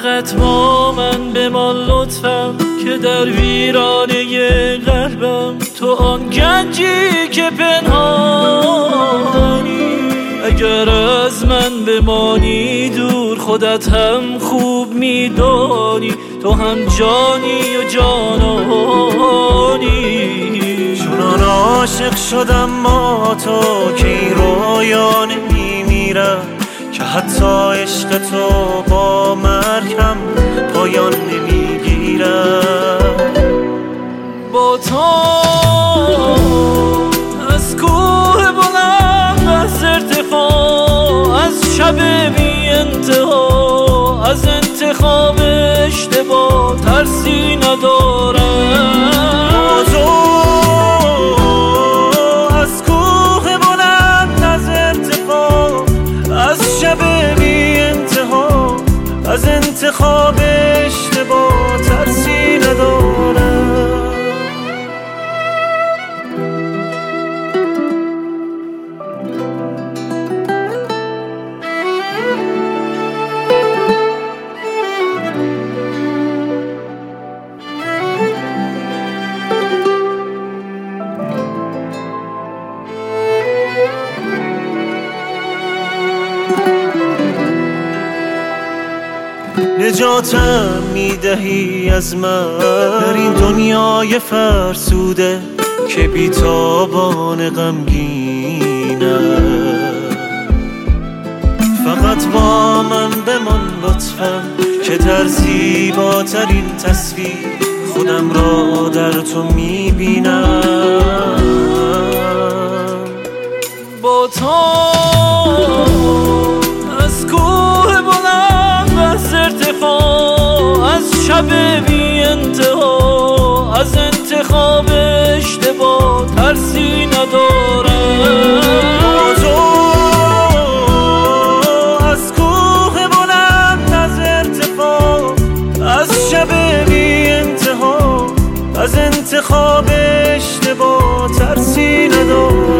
فقط با من بمان لطفم که در ویرانه قلبم تو آن گنجی که پنهانی. اگر از من بمانی دور خودت هم خوب میدانی، تو هم جانی و جانانی. چنان عاشق شدم ما تو که این رویا نمیمیرم، که حتی عشق تو با مرگ هم پایان نمیگیرم. با تو از کوه بلند، از ارتفاع، از شب بی انتها، از انتخاب اشتباه ترسی ندارم. با تو از کوه بلند، از ارتفاع، از شب بی انتها، از انتخاب اشتباه ترسی ندارم. نجاتم میدهی از من در این دنیای فرسوده که بیتابان غمگینه. فقط با من بمان لطفم که در زیباترین تصویر خودم را در تو میبینم. با تو از کوه بلند، از ارتفاع، از شب بی انتها، از انتخاب اشتباه ترسی ندارم. با تو از کوه بلند، از ارتفاع، از شب بی انتها، از انتخاب اشتباه ترسی ندارم.